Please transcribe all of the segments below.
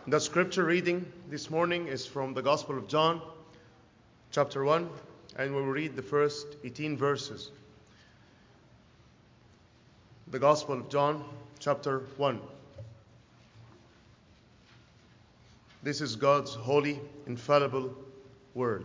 The scripture reading this morning is from the Gospel of John, chapter 1, and we will read the first 18 verses. The Gospel of John, chapter 1. This is God's holy, infallible word.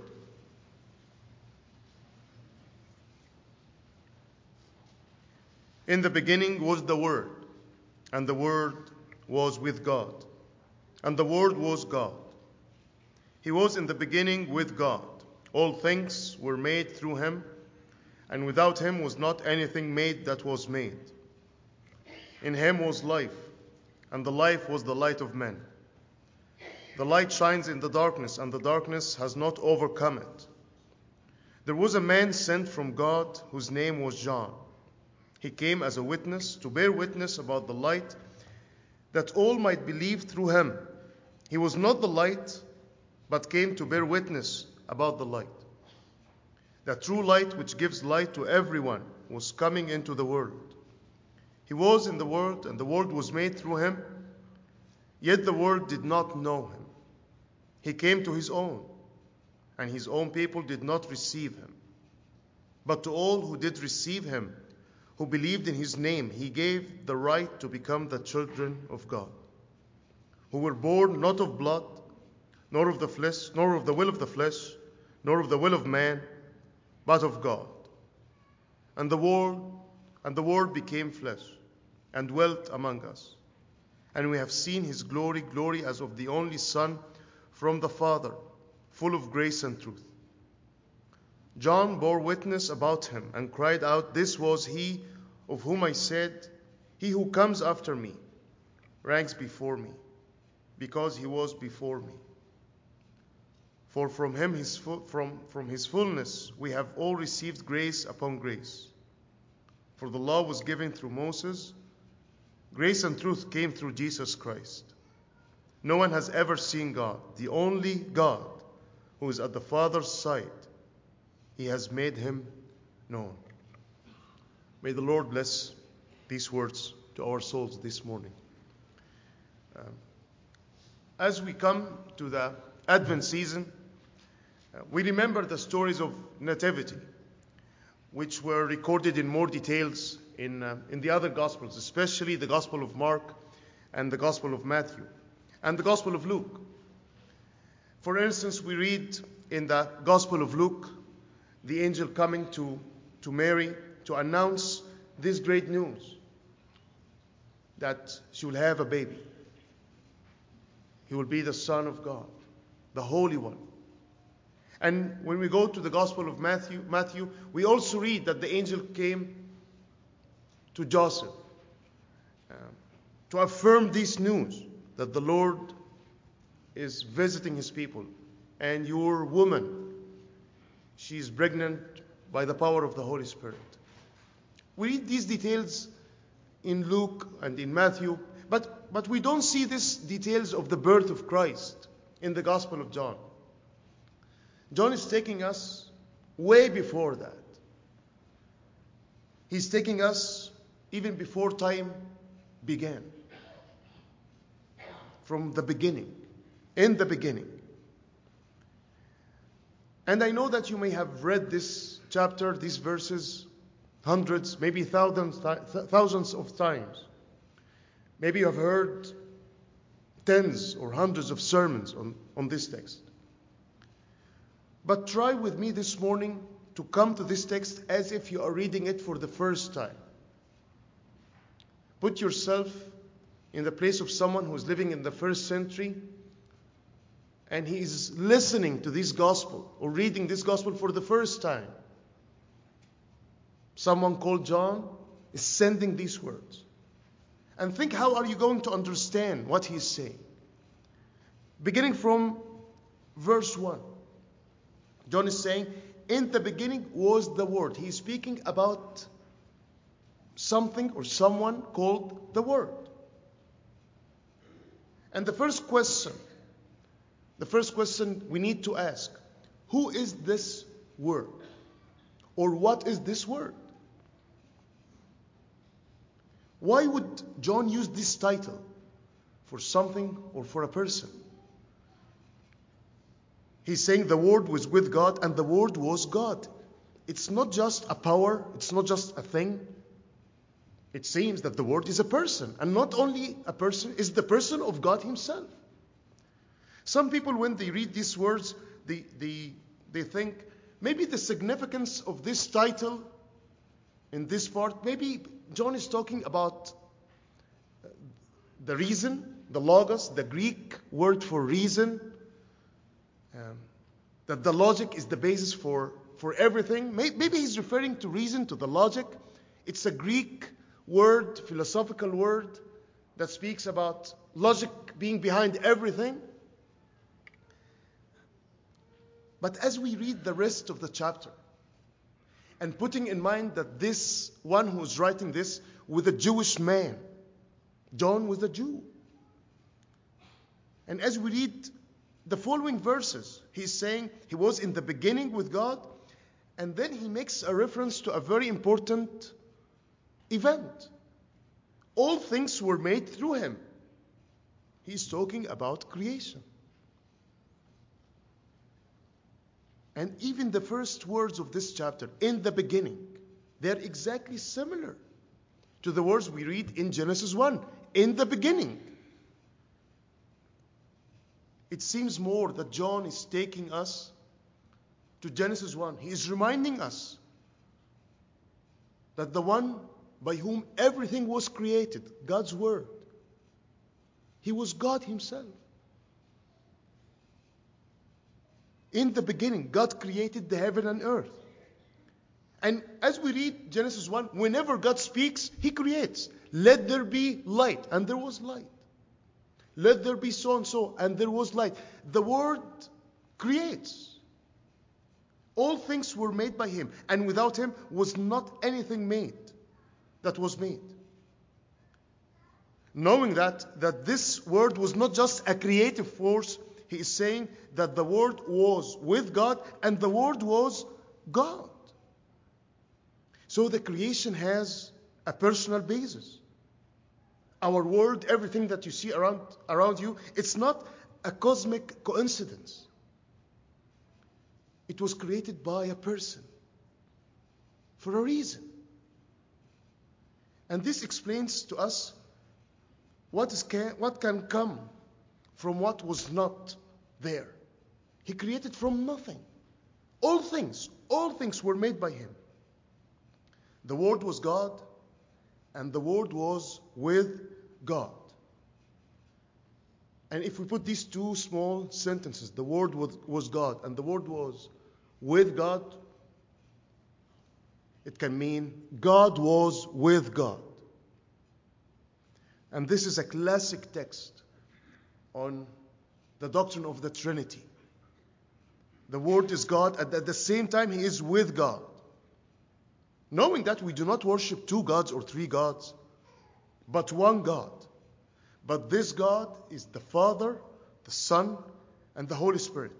In the beginning was the Word, and the Word was with God, and the Word was God. He was in the beginning with God. All things were made through him, and without him was not anything made that was made. In him was life, and the life was the light of men. The light shines in the darkness, and the darkness has not overcome it. There was a man sent from God whose name was John. He came as a witness to bear witness about the light, that all might believe through him. He was not the light, but came to bear witness about the light. The true light which gives light to everyone was coming into the world. He was in the world, and the world was made through him, yet the world did not know him. He came to his own, and his own people did not receive him. But to all who did receive him, who believed in his name, he gave the right to become the children of God, who were born not of blood, nor of the flesh, nor of the will of the flesh, nor of the will of man, but of God. And the Word became flesh, and dwelt among us. And we have seen his glory, glory as of the only Son from the Father, full of grace and truth. John bore witness about him, and cried out, "This was he of whom I said, He who comes after me ranks before me, because he was before me. For from him, from his fullness, we have all received grace upon grace. For the law was given through Moses, grace and truth came through Jesus Christ. No one has ever seen God, the only God who is at the Father's side. He has made him known." May the Lord bless these words to our souls this morning. As we come to the Advent season, we remember the stories of Nativity, which were recorded in more details in the other Gospels, especially the Gospel of Mark and the Gospel of Matthew and the Gospel of Luke. For instance, we read in the Gospel of Luke, the angel coming to Mary to announce this great news, that she will have a baby. He will be the Son of God, the Holy One. And when we go to the Gospel of Matthew, we also read that the angel came to Joseph to affirm this news, that the Lord is visiting his people. And your woman, she is pregnant by the power of the Holy Spirit. We read these details in Luke and in Matthew, but we don't see these details of the birth of Christ in the Gospel of John. John is taking us way before that. He's taking us even before time began. From the beginning, in the beginning. And I know that you may have read this chapter, these verses, hundreds, maybe thousands of times. Maybe you have heard tens or hundreds of sermons on this text. But try with me this morning to come to this text as if you are reading it for the first time. Put yourself in the place of someone who is living in the first century, and he is listening to this gospel or reading this gospel for the first time. Someone called John is sending these words. And think, how are you going to understand what he is saying? Beginning from verse 1. John is saying, in the beginning was the Word. He is speaking about something or someone called the Word. And the first question we need to ask, who is this Word? Or what is this Word? Why would John use this title for something or for a person. He's saying the Word was with God and the Word was God. It's not just a power, it's not just a thing. It seems that the Word is a person, and not only a person, is the person of God Himself. Some people, when they read these words, they think maybe the significance of this title in this part, maybe John is talking about the reason, the logos, the Greek word for reason, that the logic is the basis for everything. Maybe he's referring to reason, to the logic. It's a Greek word, philosophical word, that speaks about logic being behind everything. But as we read the rest of the chapter, and putting in mind that this one who is writing this was a Jewish man, John was a Jew. And as we read the following verses, he's saying he was in the beginning with God, and then he makes a reference to a very important event. All things were made through him. He's talking about creation. And even the first words of this chapter, in the beginning, they're exactly similar to the words we read in Genesis 1, in the beginning. It seems more that John is taking us to Genesis 1. He is reminding us that the one by whom everything was created, God's Word, He was God Himself. In the beginning, God created the heaven and earth. And as we read Genesis 1, whenever God speaks, He creates. Let there be light, and there was light. Let there be so and so, and there was light. The Word creates. All things were made by Him, and without Him was not anything made that was made. Knowing that this Word was not just a creative force, he is saying that the Word was with God and the Word was God. So the creation has a personal basis. Our world, everything that you see around you, it's not a cosmic coincidence. It was created by a person for a reason. And this explains to us what can come from what was not there. He created from nothing. All things were made by Him. The Word was God, and the Word was with God. And if we put these two small sentences, the Word was God, and the Word was with God, it can mean God was with God. And this is a classic text on the doctrine of the Trinity. The Word is God, and at the same time He is with God. Knowing that we do not worship two gods or three gods, but one God. But this God is the Father, the Son, and the Holy Spirit.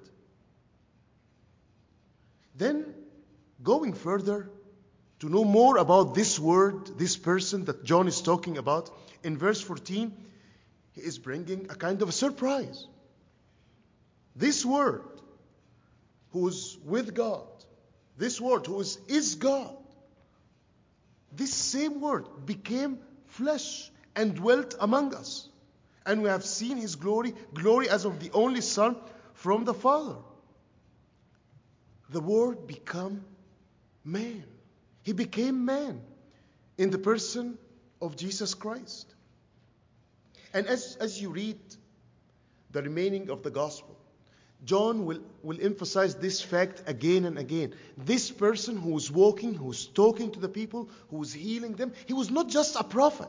Then, going further, to know more about this Word, this person that John is talking about, in verse 14, he is bringing a kind of a surprise. This Word, who is with God, this Word who is God, this same Word became flesh and dwelt among us. And we have seen His glory as of the only Son from the Father. The Word became man. He became man in the person of Jesus Christ. And as you read the remaining of the Gospel, John will emphasize this fact again and again. This person who was walking, who was talking to the people, who was healing them, he was not just a prophet.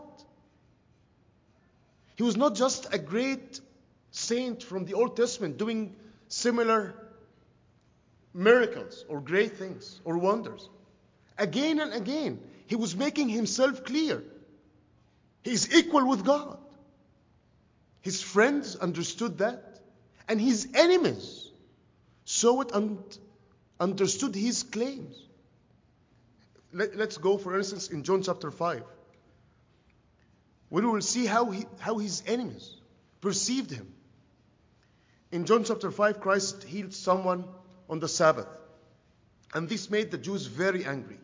He was not just a great saint from the Old Testament doing similar miracles or great things or wonders. Again and again, he was making himself clear. He is equal with God. His friends understood that. And his enemies saw it and understood his claims. Let's go, for instance, in John chapter 5. We will see how his enemies perceived him. In John chapter 5, Christ healed someone on the Sabbath. And this made the Jews very angry.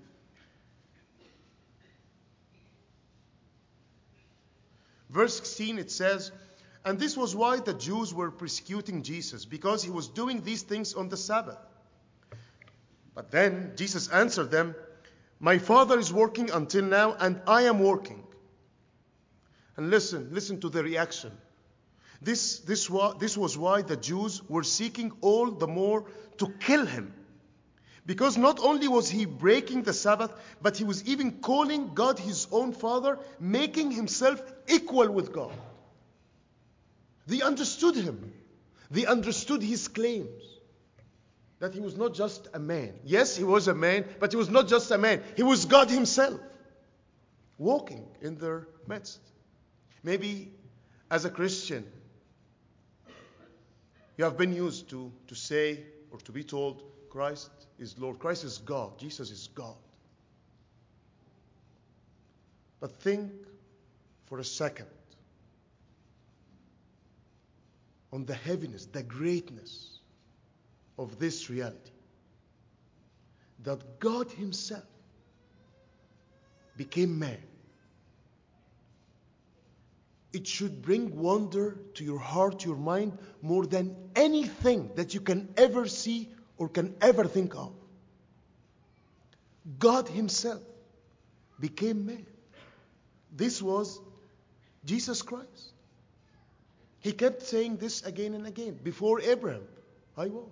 Verse 16, it says, "And this was why the Jews were persecuting Jesus, because he was doing these things on the Sabbath. But then Jesus answered them, 'My Father is working until now, and I am working.'" And listen to the reaction. This was why the Jews were seeking all the more to kill him. Because not only was he breaking the Sabbath, but he was even calling God his own Father, making himself equal with God. They understood him. They understood his claims. That he was not just a man. Yes, he was a man, but he was not just a man. He was God himself, walking in their midst. Maybe as a Christian, you have been used to say or to be told, Christ is Lord, Christ is God, Jesus is God. But think for a second on the heaviness, the greatness of this reality. That God himself became man. It should bring wonder to your heart, your mind, more than anything that you can ever see or can ever think of. God himself became man. This was Jesus Christ. He kept saying this again and again. Before Abraham, I was.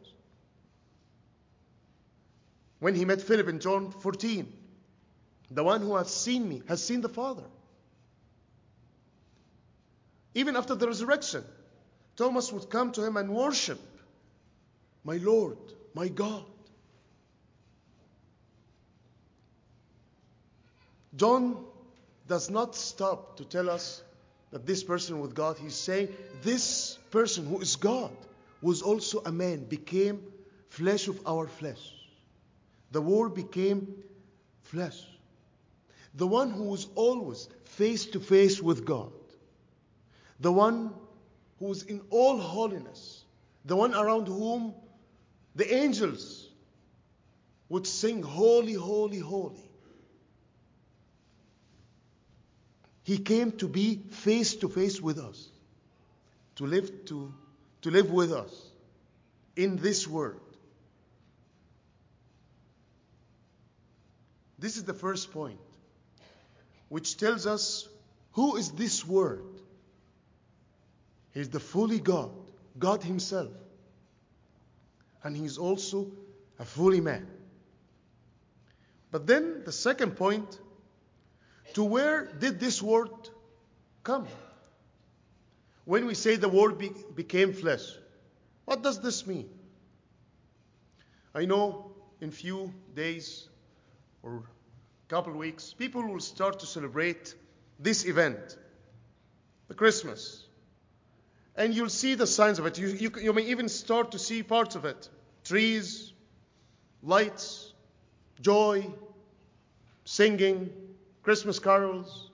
When he met Philip in John 14, the one who has seen me has seen the Father. Even after the resurrection, Thomas would come to him and worship, my Lord, my God. John does not stop to tell us that this person with God, he's saying this person who is God was also a man, became flesh of our flesh. The Word became flesh. The one who was always face to face with God. The one who was in all holiness. The one around whom the angels would sing, holy, holy, holy. He came to be face to face with us, to live with us in this world. This is the first point, which tells us who is this Word. He is the fully God, God himself. And he is also a fully man. But then the second point, to where did this Word come? When we say the Word became flesh, what does this mean? I know in few days or a couple of weeks, people will start to celebrate this event, the Christmas. And you'll see the signs of it. You may even start to see parts of it. Trees, lights, joy, singing, Christmas carols.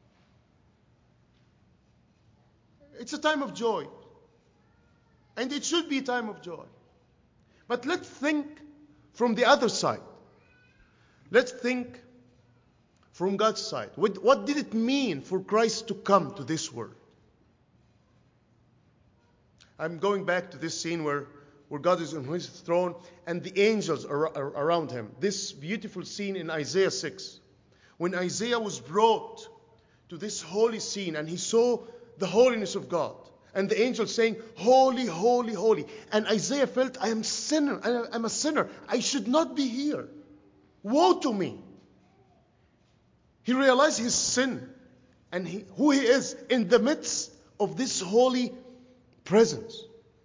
It's a time of joy. And it should be a time of joy. But let's think from the other side. Let's think from God's side. What did it mean for Christ to come to this world? I'm going back to this scene where God is on his throne and the angels are around him. This beautiful scene in Isaiah 6. When Isaiah was brought to this holy scene and he saw the holiness of God. And the angel saying, holy, holy, holy. And Isaiah felt, I'm a sinner. I should not be here. Woe to me. He realized his sin and who he is in the midst of this holy presence.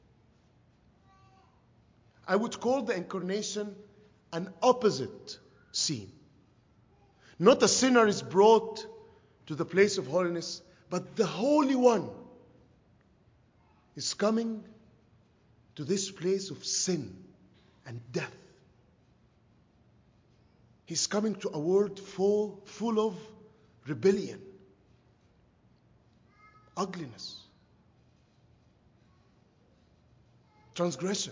I would call the incarnation an opposite scene. Not a sinner is brought to the place of holiness, but the Holy One is coming to this place of sin and death. He's coming to a world full of rebellion, ugliness, transgression,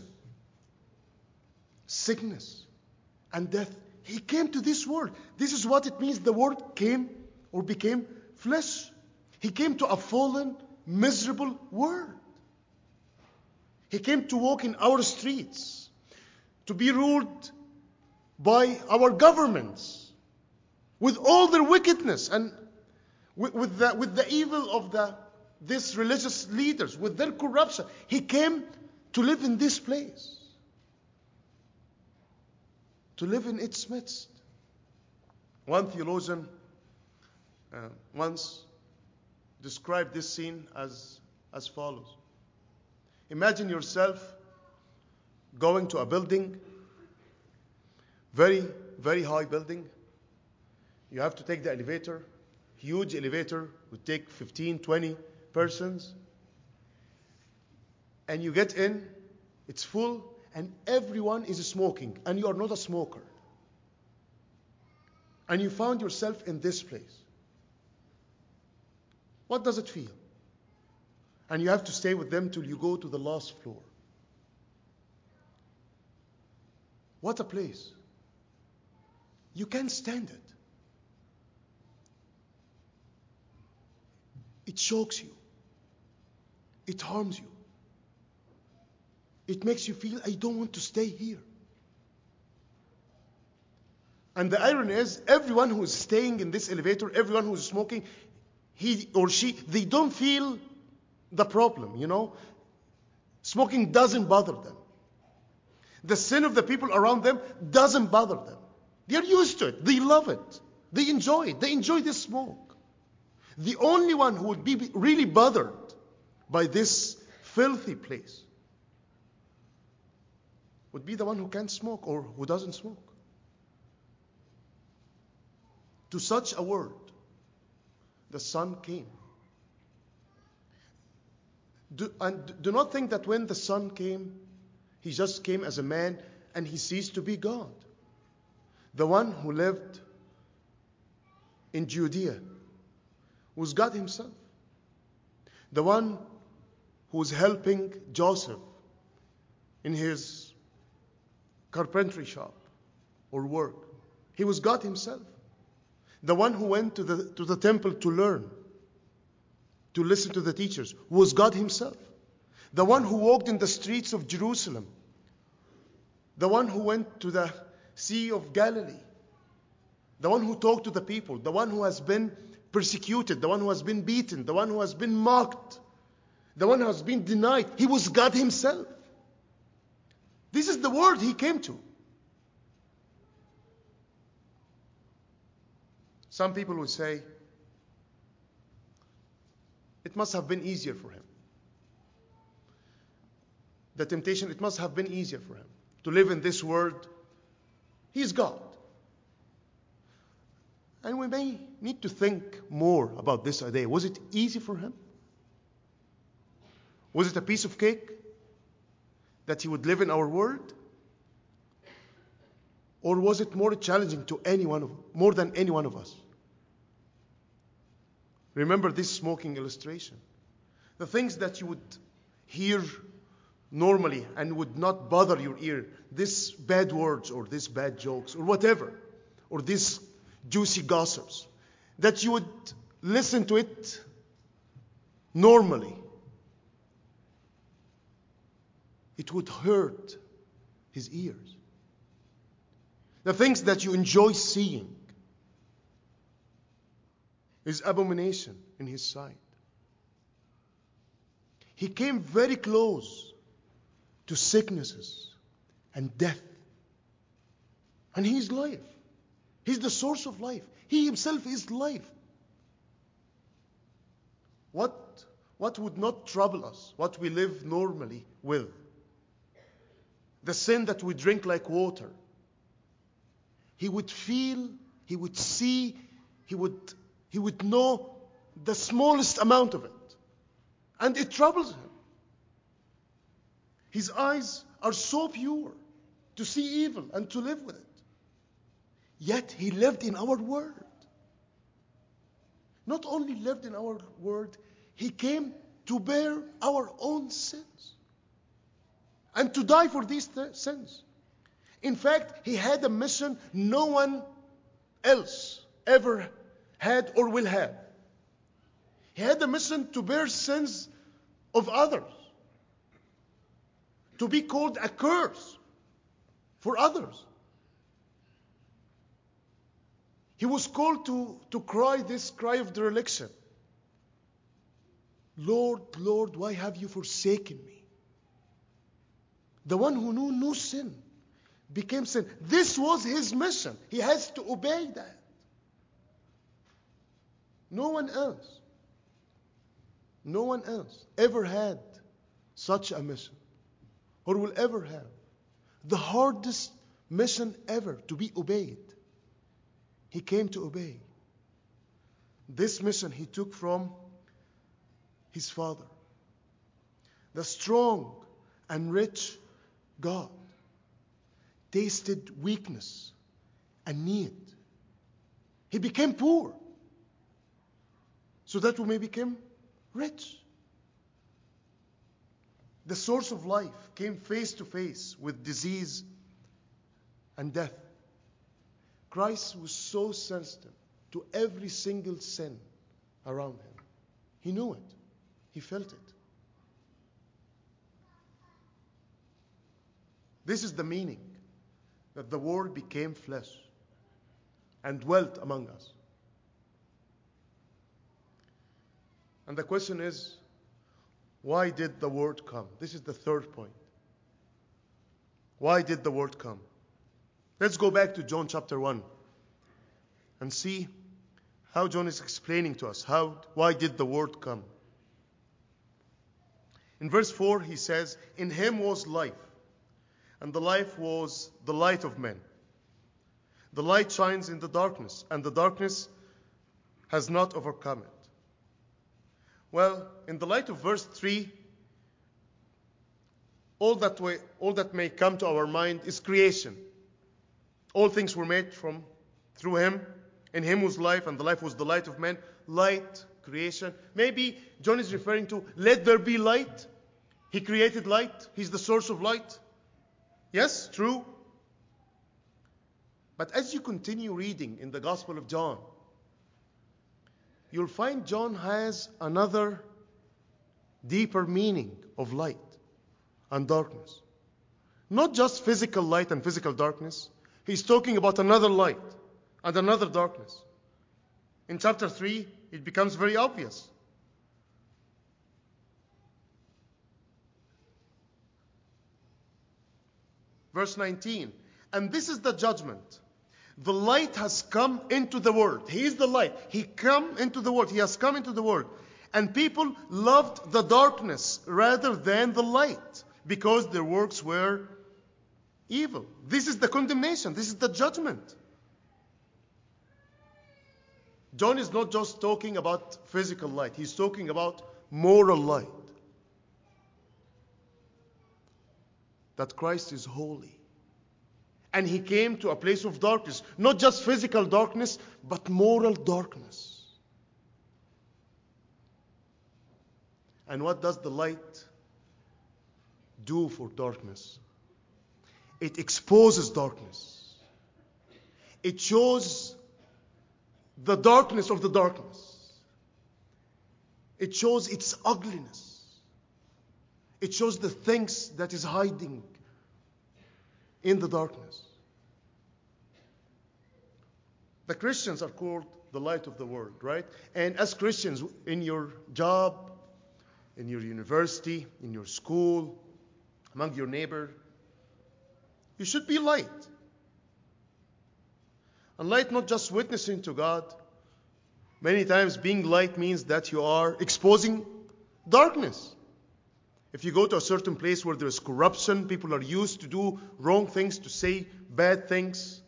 sickness, and death. He came to this world. This is what it means the Word came or became flesh. He came to a fallen, miserable world. He came to walk in our streets, to be ruled by our governments with all their wickedness and with the evil of these religious leaders, with their corruption. He came to live in this place, to live in its midst. One theologian once described this scene as follows. Imagine yourself going to a building, very, very high building. You have to take the elevator, huge elevator, would take 15, 20 persons. And you get in, it's full, and everyone is smoking, and you are not a smoker. And you found yourself in this place. What does it feel? And you have to stay with them till you go to the last floor. What a place. You can't stand it. It shocks you. It harms you. It makes you feel, I don't want to stay here. And the irony is, everyone who is staying in this elevator, everyone who is smoking, he or she, they don't feel the problem, you know. Smoking doesn't bother them. The sin of the people around them doesn't bother them. They're used to it. They love it. They enjoy it. They enjoy this smoke. The only one who would be really bothered by this filthy place would be the one who can't smoke or who doesn't smoke. To such a world, the Son came. Do not think that when the Son came, He just came as a man and He ceased to be God. The one who lived in Judea was God Himself. The one who was helping Joseph in his carpentry shop or work, He was God Himself. The one who went to the temple to learn, to listen to the teachers, was God Himself. The one who walked in the streets of Jerusalem, the one who went to the Sea of Galilee, the one who talked to the people, the one who has been persecuted, the one who has been beaten, the one who has been mocked, the one who has been denied. He was God Himself. This is the world He came to. Some people will say, it must have been easier for Him. The temptation, it must have been easier for Him to live in this world. He's God. And we may need to think more about this idea. Was it easy for Him? Was it a piece of cake that He would live in our world? Or was it more challenging to more than any one of us? Remember this smoking illustration. The things that you would hear normally and would not bother your ear, these bad words or these bad jokes or whatever, or these juicy gossips, that you would listen to it normally, it would hurt His ears. The things that you enjoy seeing is abomination in His sight. He came very close to sicknesses and death. And He is life. He's the source of life. He Himself is life. What would not trouble us? What we live normally with? The sin that we drink like water. He would feel, He would see, He would know the smallest amount of it. And it troubles Him. His eyes are so pure to see evil and to live with it. Yet He lived in our world. Not only lived in our world, He came to bear our own sins. and to die for these sins. In fact, he had a mission no one else ever had or will have. He had a mission to bear sins of others, to be called a curse for others. He was called to cry this cry of dereliction. Lord, Lord, why have you forsaken me? The one who knew no sin became sin. This was his mission. He has to obey that. No one else ever had such a mission or will ever have. The hardest mission ever to be obeyed. He came to obey. This mission he took from his Father. The strong and rich God tasted weakness and need. He became poor so that we may become rich. The source of life came face to face with disease and death. Christ was so sensitive to every single sin around him. He knew it. He felt it. This is the meaning that the Word became flesh and dwelt among us. And the question is, why did the Word come? This is the third point. Why did the Word come? Let's go back to John chapter 1 and see how John is explaining to us why did the Word come. In verse 4 he says, in him was life, and the life was the light of men. The light shines in the darkness, and the darkness has not overcome it. Well, in the light of verse 3, all that may come to our mind is creation. All things were made through him. In him was life, and the life was the light of men. Light, creation. Maybe John is referring to, let there be light. He created light. He's the source of light. Yes, true. But as you continue reading in the Gospel of John, you'll find John has another deeper meaning of light and darkness. Not just physical light and physical darkness. He's talking about another light and another darkness. In chapter 3, it becomes very obvious. Verse 19, and this is the judgment. The light has come into the world. He is the light. He come into the world. He has come into the world. And people loved the darkness rather than the light because their works were evil. This is the condemnation. This is the judgment. John is not just talking about physical light. He's talking about moral light. That Christ is holy. And he came to a place of darkness. Not just physical darkness, but moral darkness. And what does the light do for darkness? It exposes darkness. It shows the darkness of the darkness. It shows its ugliness. It shows the things that is hiding in the darkness. The Christians are called the light of the world, right? And as Christians, in your job, in your university, in your school, among your neighbor, you should be light. And light not just witnessing to God. Many times being light means that you are exposing darkness. If you go to a certain place where there is corruption, people are used to do wrong things, to say bad things.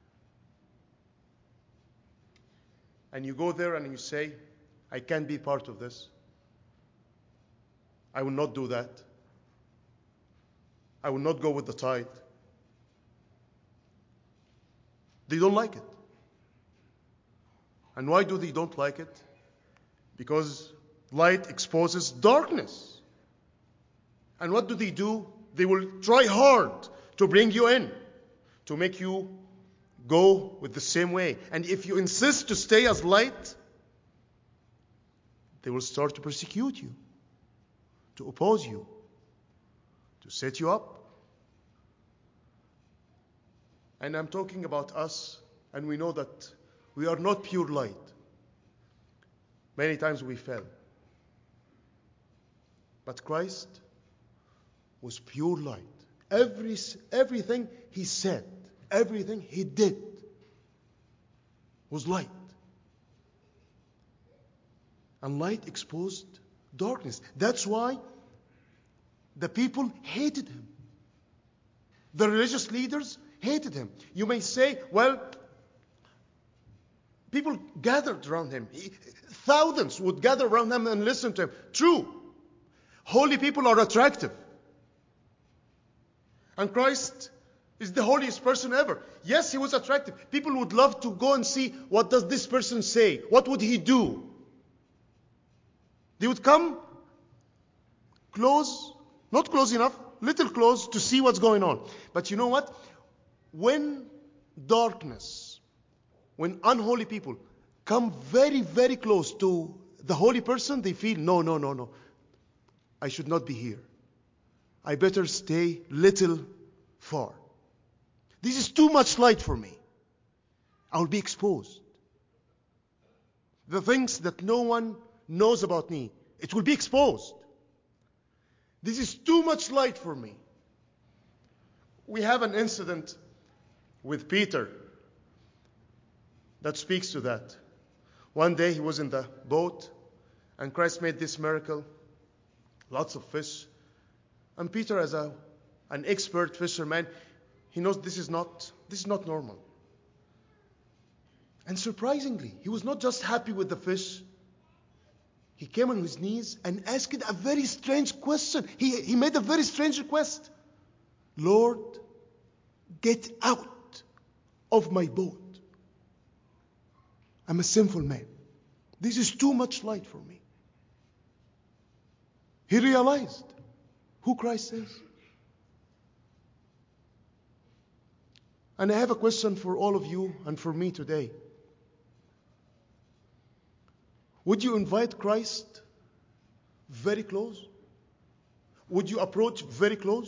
And you go there and you say, I can't be part of this. I will not do that. I will not go with the tide. They don't like it. And why do they don't like it? Because light exposes darkness. And what do? They will try hard to bring you in, to make you go with the same way. And if you insist to stay as light, they will start to persecute you, to oppose you, to set you up. And I'm talking about us, and we know that we are not pure light. Many times we fell. But Christ was pure light. Everything he said, everything he did was light. And light exposed darkness. That's why the people hated him. The religious leaders hated him. You may say, well, people gathered around him. Thousands would gather around him and listen to him. True. Holy people are attractive. And Christ is the holiest person ever. Yes, he was attractive. People would love to go and see, what does this person say? What would he do? They would come close, not close enough, little close to see what's going on. But you know what? When darkness, when unholy people come very, very close to the holy person, they feel, no. I should not be here. I better stay little far. This is too much light for me. I will be exposed. The things that no one knows about me, it will be exposed. This is too much light for me. We have an incident with Peter that speaks to that. One day he was in the boat and Christ made this miracle. Lots of fish. And Peter, as an expert fisherman, he knows this is not normal. And surprisingly, he was not just happy with the fish. He came on his knees and asked a very strange question. He made a very strange request. Lord, get out of my boat. I'm a sinful man. This is too much light for me. He realized who Christ is. And I have a question for all of you and for me today. Would you invite Christ very close? Would you approach very close?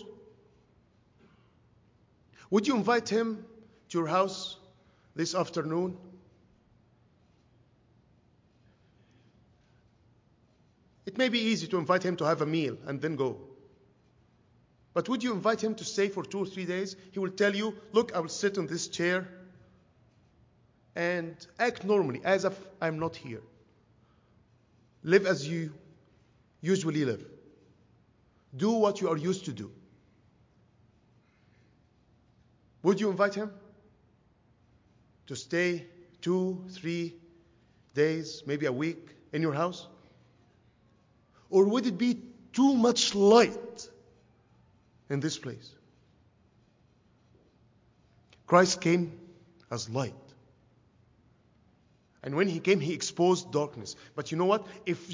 Would you invite him to your house this afternoon? It may be easy to invite him to have a meal and then go. But would you invite him to stay for 2 or 3 days? He will tell you, look, I will sit on this chair and act normally, as if I'm not here. Live as you usually live. Do what you are used to do. Would you invite him to stay 2, 3 days, maybe a week in your house? Or would it be too much light in this place? Christ came as light. And when he came, he exposed darkness. But you know what? If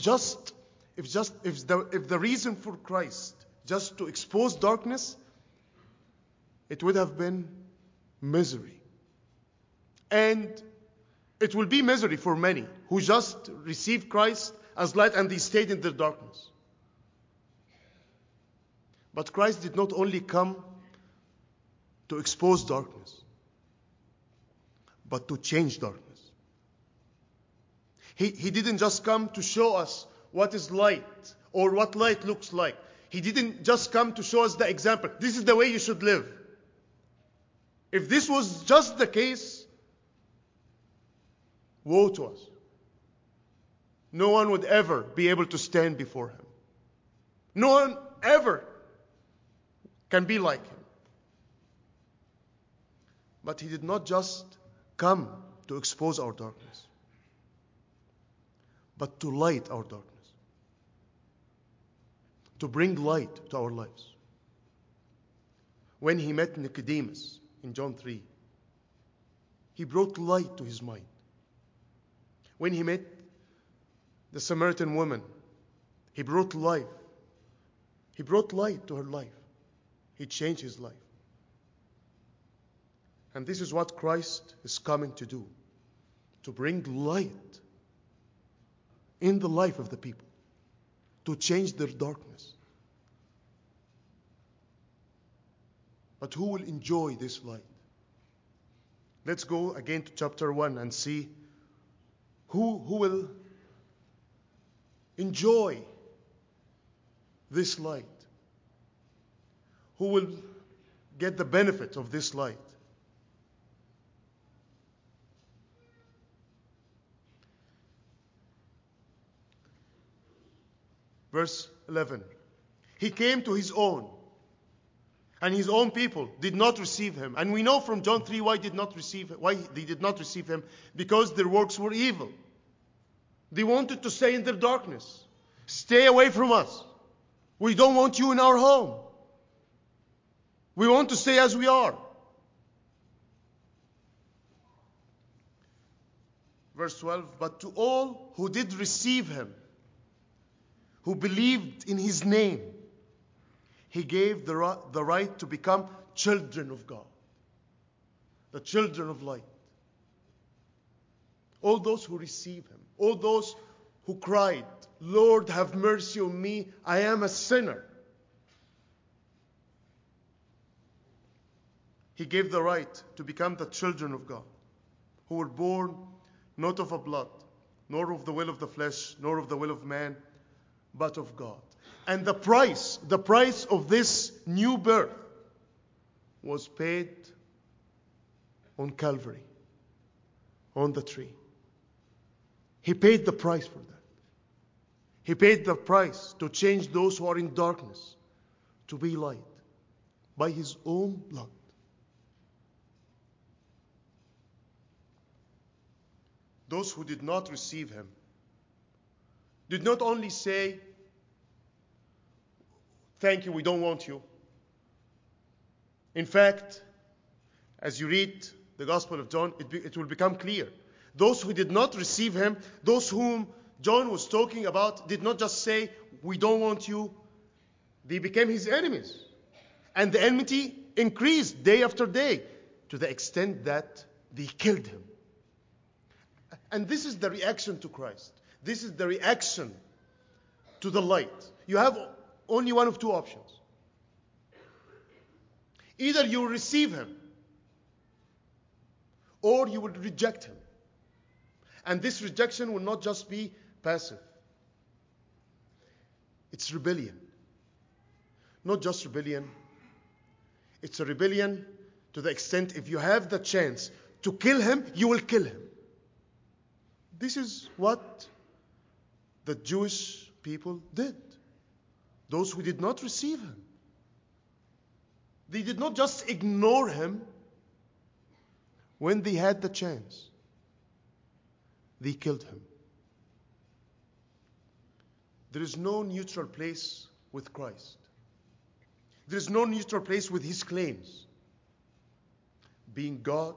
the reason for Christ just to expose darkness, it would have been misery. And it will be misery for many who just received Christ as light and they stayed in the darkness. But Christ did not only come to expose darkness, but to change darkness. He didn't just come to show us what is light or what light looks like. He didn't just come to show us the example. This is the way you should live. If this was just the case, woe to us. No one would ever be able to stand before him. No one ever can be like him. But he did not just come to expose our darkness, but to light our darkness, to bring light to our lives. When he met Nicodemus in John 3, he brought light to his mind. When he met the Samaritan woman, he brought life. He brought light to her life. He changed his life. And this is what Christ is coming to do, to bring light in the life of the people, to change their darkness. But who will enjoy this light? Let's go again to chapter 1 and see who will enjoy this light. Who will get the benefit of this light? Verse 11. He came to his own, and his own people did not receive him. And we know from John 3 why they did not receive him. Because their works were evil. They wanted to stay in their darkness. Stay away from us. We don't want you in our home. We want to stay as we are. Verse 12. But to all who did receive him, who believed in his name, he gave the right to become children of God, the children of light. All those who receive him, all those who cried, Lord, have mercy on me, I am a sinner. He gave the right to become the children of God, who were born not of a blood, nor of the will of the flesh, nor of the will of man, but of God. And the price of this new birth was paid on Calvary, on the tree. He paid the price for that. He paid the price to change those who are in darkness to be light by his own blood. Those who did not receive him did not only say, thank you, we don't want you. In fact, as you read the Gospel of John, it will become clear. Those who did not receive him, those whom John was talking about, did not just say, we don't want you. They became his enemies. And the enmity increased day after day to the extent that they killed him. And this is the reaction to Christ. This is the reaction to the light. You have only one of two options. Either you will receive him, or you will reject him. And this rejection will not just be passive. It's rebellion. Not just rebellion. It's a rebellion to the extent if you have the chance to kill him, you will kill him. This is what the Jewish people did. Those who did not receive him. They did not just ignore him when they had the chance. They killed him. There is no neutral place with Christ. There is no neutral place with his claims. Being God,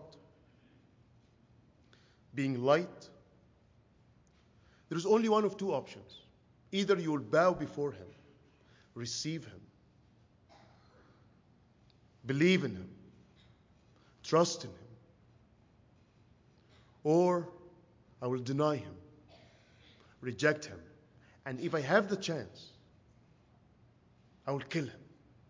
being light. There is only one of two options. Either you will bow before him, receive him, believe in him, trust in him, or I will deny him, reject him, and if I have the chance, I will kill him.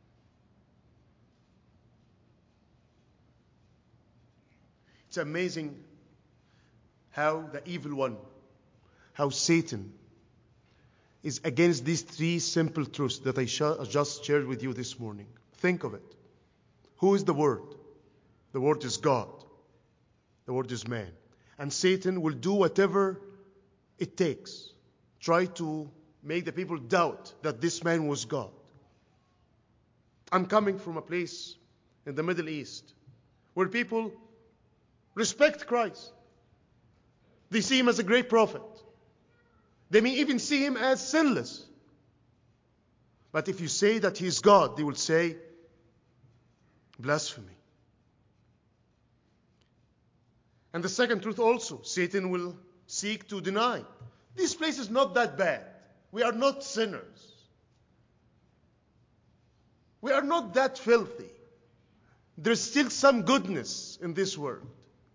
It's amazing how the evil one, how Satan is against these three simple truths that I just shared with you this morning. Think of it. Who is the Word? The Word is God. The Word is man. And Satan will do whatever it takes. Try to make the people doubt that this man was God. I'm coming from a place in the Middle East where people respect Christ. They see him as a great prophet. They may even see him as sinless. But if you say that he is God, they will say, blasphemy. And the second truth also, Satan will seek to deny. This place is not that bad. We are not sinners. We are not that filthy. There's still some goodness in this world.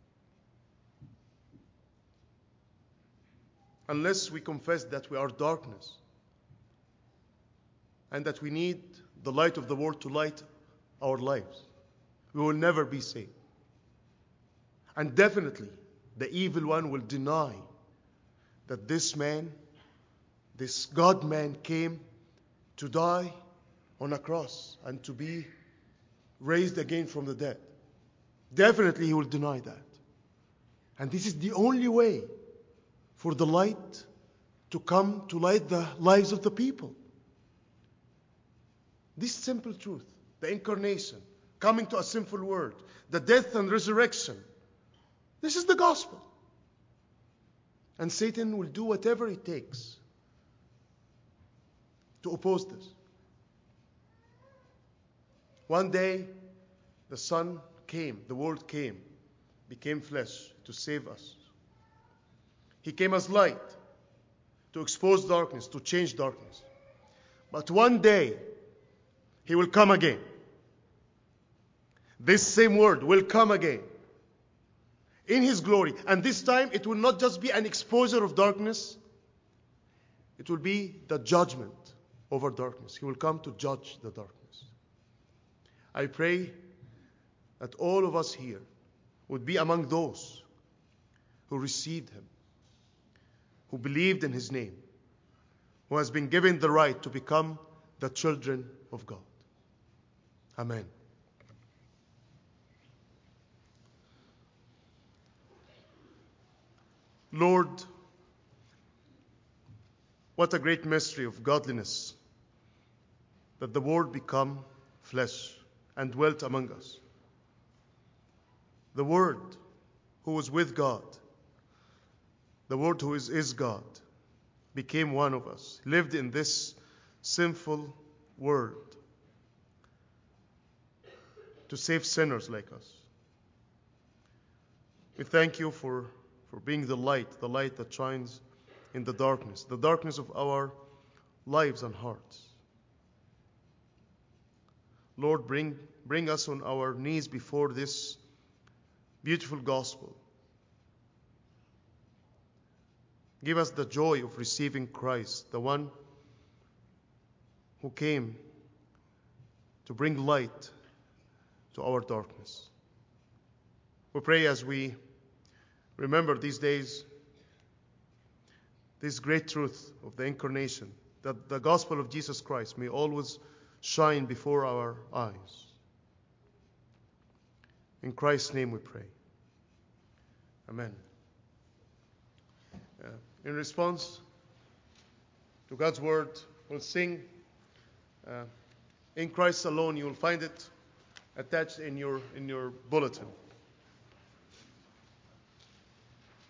Unless we confess that we are darkness and that we need the light of the world to light our lives, we will never be saved. And definitely, the evil one will deny that this man, this God-man, came to die on a cross and to be raised again from the dead. Definitely he will deny that. And this is the only way for the light to come to light the lives of the people. This simple truth, the incarnation, coming to a sinful world, the death and resurrection, this is the gospel. And Satan will do whatever it takes to oppose this. One day, the Son came, the Word came, became flesh to save us. He came as light to expose darkness, to change darkness. But one day, He will come again. This same Word will come again in His glory. And this time, it will not just be an exposure of darkness. It will be the judgment over darkness. He will come to judge the darkness. I pray that all of us here would be among those who received Him, who believed in His name, who has been given the right to become the children of God. Amen. Lord, what a great mystery of godliness that the Word become flesh and dwelt among us. The Word who was with God, the Word who is God, became one of us, lived in this sinful world to save sinners like us. We thank you for being the light that shines in the darkness of our lives and hearts. Lord, bring us on our knees before this beautiful gospel. Give us the joy of receiving Christ, the one who came to bring light to our darkness. We pray as we remember these days this great truth of the incarnation, that the gospel of Jesus Christ may always shine before our eyes. In Christ's name we pray. Amen. In response to God's word, we'll sing In Christ Alone. You will find it attached in your bulletin.